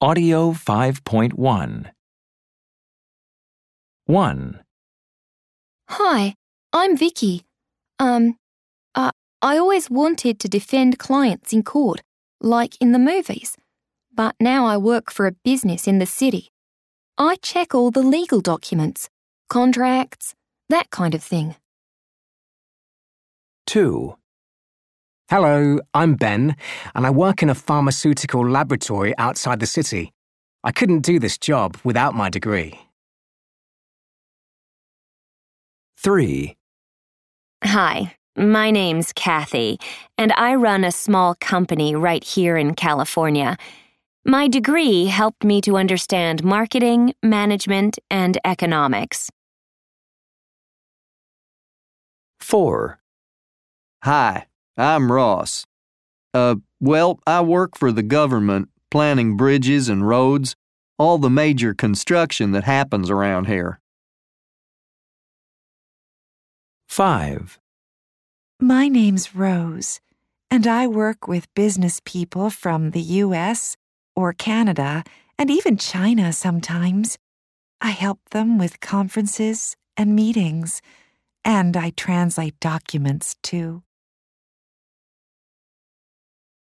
Audio 5.1. 1. Hi, I'm Vicky. I always wanted to defend clients in court, like in the movies, but now I work for a business in the city. I check all the legal documents, contracts, that kind of thing. 2. Hello, I'm Ben, and I work in a pharmaceutical laboratory outside the city. I couldn't do this job without my degree. 3. Hi, my name's Kathy, and I run a small company right here in California. My degree helped me to understand marketing, management, and economics. 4. Hi, I'm Ross. I work for the government, planning bridges and roads, all the major construction that happens around here. 5. My name's Rose, and I work with business people from the U.S. or Canada and even China sometimes. I help them with conferences and meetings, and I translate documents too.